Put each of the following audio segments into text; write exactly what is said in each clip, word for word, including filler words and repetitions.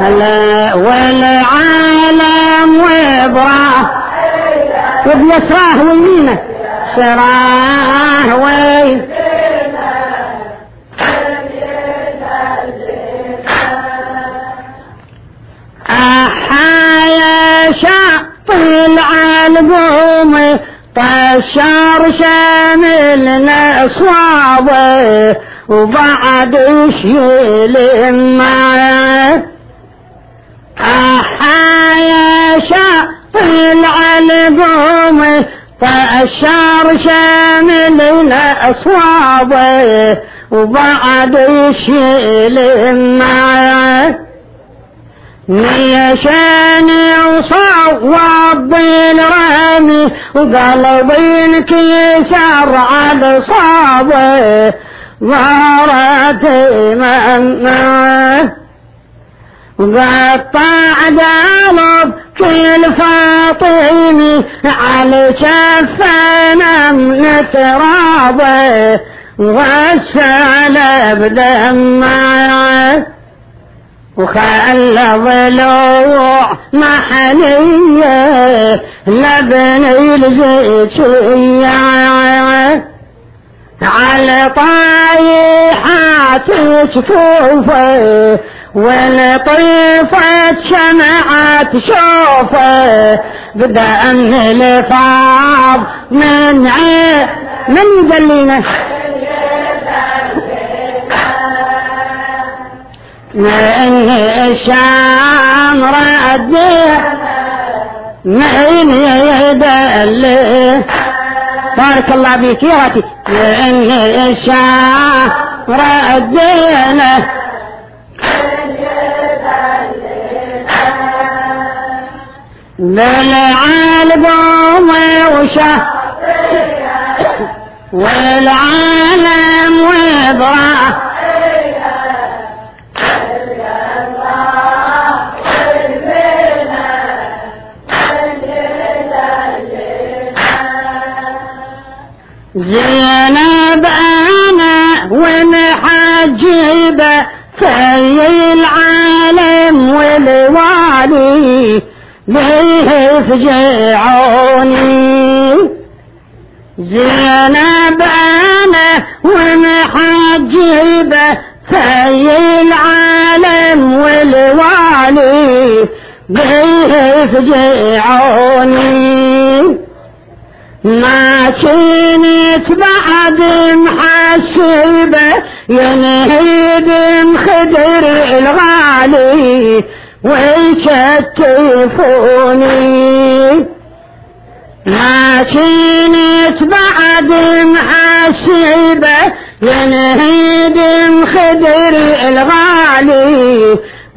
والعالم وبراه وبيسراه ويمينه سراه وي أحايا شطل عالقوم طشر شامل أصوابه وبعد يشيل معه أحايا شطل عالقوم طشر شامل أصوابه وبعد يشيل معه نيشاني وصوب بالرمي وقلبي انكسر على صابه ظهرت منه وقطع قلب كل فاطمي على شفنا من ترابه وغسل بدمعه وخلى ضلوع محلية لبن الزيتية على طايحات جفوفه ولطيفة شمعة شوفه بدأ من الفاض من عين من يدلينا من الشام ردي من يدلي بارك الله بك يا راتي من الشام ردينا بالعالم وشه والعالم وبراه زينب أنا ومحجبة في العالم والوالي ليه فجعوني زينب أنا ومحجبة في العالم والوالي ليه فجعوني ما كنت بعد محسبة ينهد مخدر الغالي ويشتفوني ما كنت بعد محسبة ينهد مخدر الغالي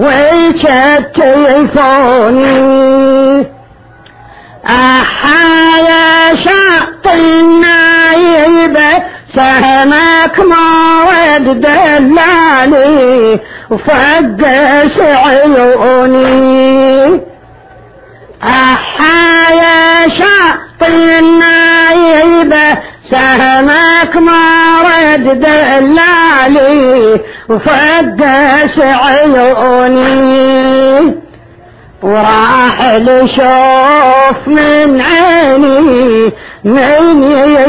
ويشتفوني أحايا شط النايبة سهمك مورد دلالي وفقس عيوني أحايا شط النايبة سهمك مورد دلالي وفقس عيوني وراح لشوف من عيني من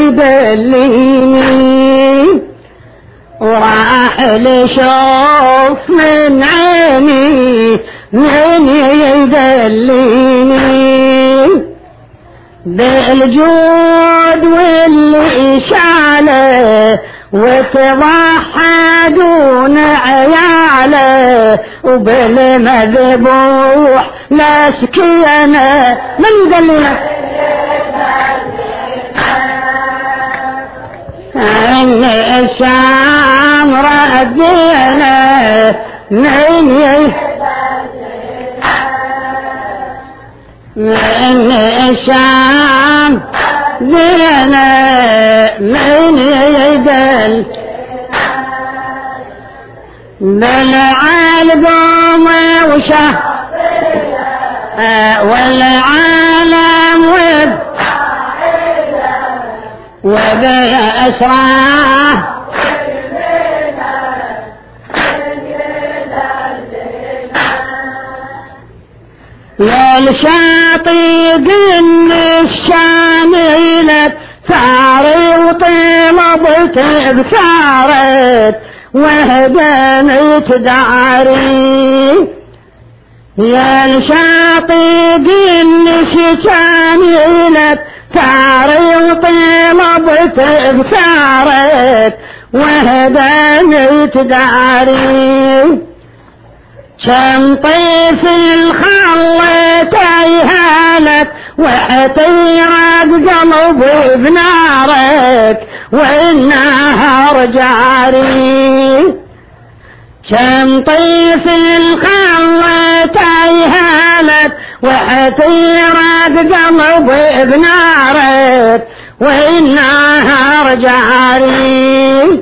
يدليني وراح لشوف من عيني من يدليني بالجود والإشالة وتضحى دون عياله وبالمذبوح لا سكينة من يدلنا إن الشام ردينا من يه من الشام دينا من يدل بالعالم وشه والعالم وب وبأسراه يا الشاطئ قل الشاملة ثاري وطلبت بثارت وهدمت داري يا الشاطئ قل الشاملة ثاري وطلبت بثارت وهدمت داري كم طيف الخل تيهالك وحتيرك قلب بنارك والنهر جاري كم طيف الخل تيهالك وحتيرك قلب بنارك والنهر جاري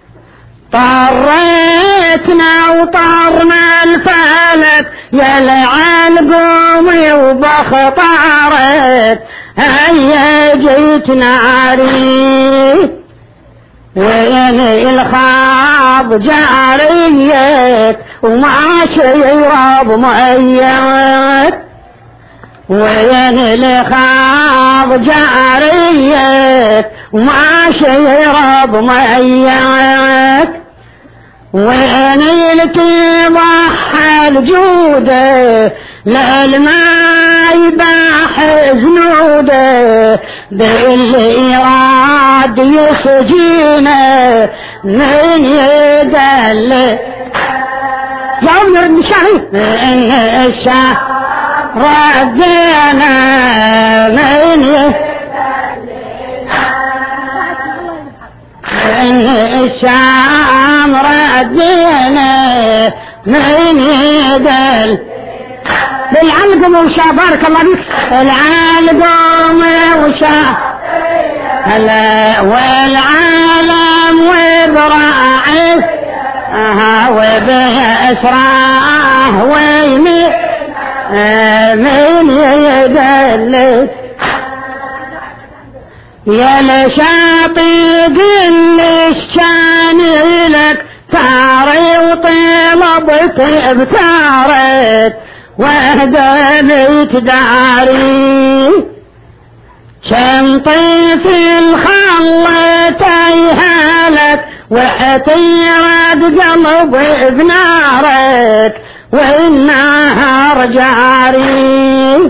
طريتنا وطرنا الفلك يا العلقوم وبخطارت هيا جيت ناري وين الخاب جاريك وما شيراب ميت وين الخاب جاريك وما شيراب ميت وين الكبح الجودة للماء باح زنوده باللي راد يسجينه من يدل يوم يرد شعري من الشهر ردنا من من الشام ردنا من يدل بالعلقم وشا بارك الله بك العلقم وشا هلا والعالم وبراعي اها وبأسراه ويمي من يدل يا لشاطئ قل الشان لك ثاري وطلبت بثارت وهدمت داري كم طيف الخل تيهالك وحتيرد قلب بنارك والنهر جاري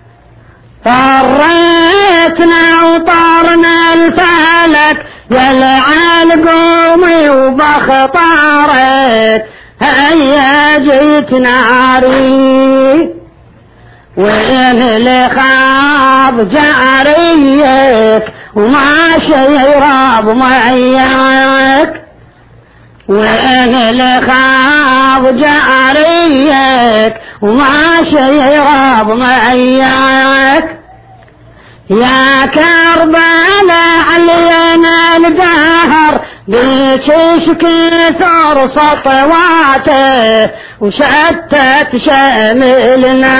طريتنا وطرنا الفلك يا العلقوم وبخطارت هيا جيت ناري وين الخاب جاريك وما شيراب ميك وين الخاب جاريك وما شيراب ميك يا كربلاء علينا القهر بيشش كثر سطواته وشتت شملنا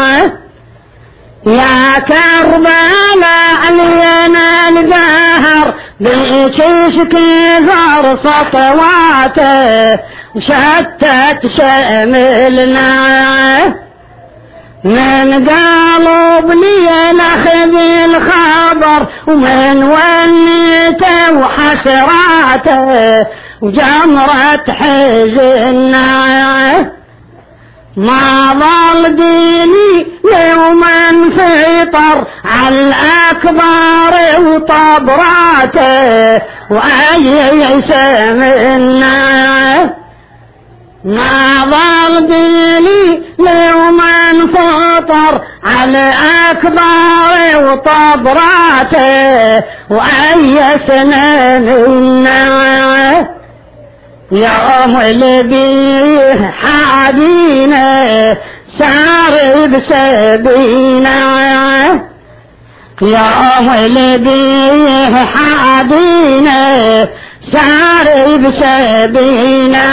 يا كربلاء علينا القهر بيشش كثر سطواته وشتت شملنا من قلب لي ناخذ الخبر ومن ونيته وحسراته وجمرة حزننا ما ظل ديني يوما فطر على الأكبر وطبراته وأي سمنا ما ظل ديني يوما فطر على أكبر وطبراته وأي سننا يوم الذي حادينا سار بسبينا يوم الذي حادينا سار بسبينا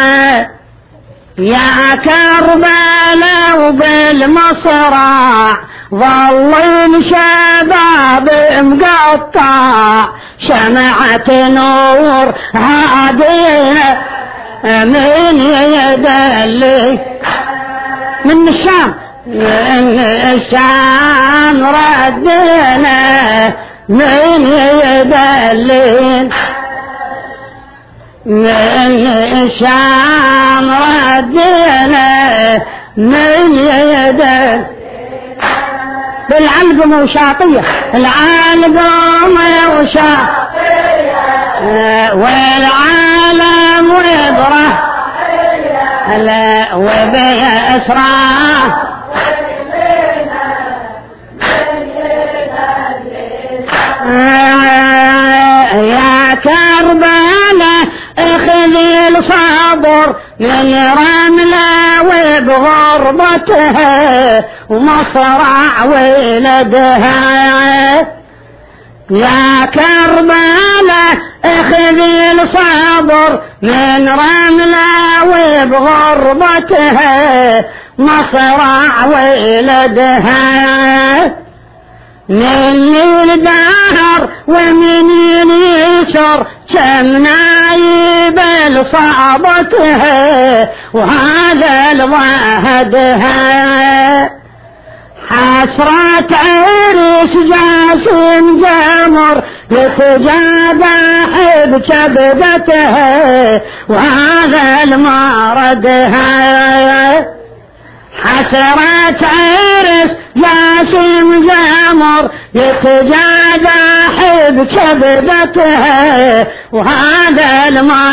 يا كربلاء وبالمصرع ظل شباب مقطع شمعة نور هادينا من يدلي من الشام من الشام ردنا من يدلين من الشام ردنا من يدلين بالعلقم وشاطية العلقم وشاطية والعالم وبره لا وبأسراه يا كربلاء اخذي الصبر من رملة وبغربتها ومصرع ولدها يا كربلاء اخذي الصبر من رملة وبغربتها مصرع ولدها من الدهر ومن اليسر كم نايب لصعبتها وهذا لوحدها حسرة عرس جاسم جمر يتجابح بكبدتها وهذا المردها حسرة عرس جاسم جمر يتجابح بكبدتها وهذا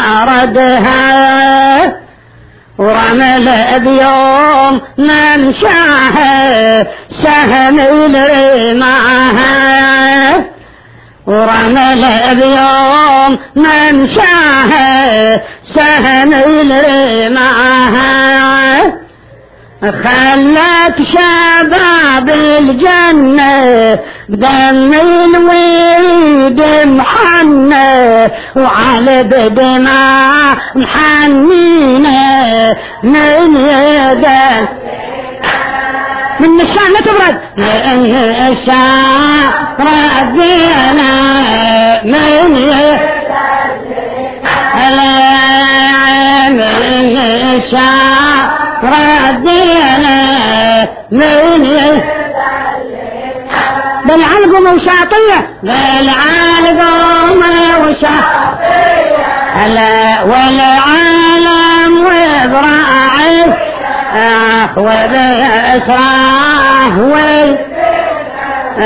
المردها ورمل بيوم ممشاها سهم الرماها ورمل بيوم ممشاها سهم الرماها خلت شباب الجنة بدم الورد محنة وعلى بدماء محنينة من يدك من الشام لا تبرد من الشام ردينا من يدك من الشام ردينا من بالعلقم وشاطية بالعلقم وشاطية هلا والعالم وبراعي آه وبأسراه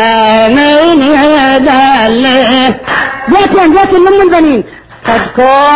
من يدله جاتين جاتين من البنين قد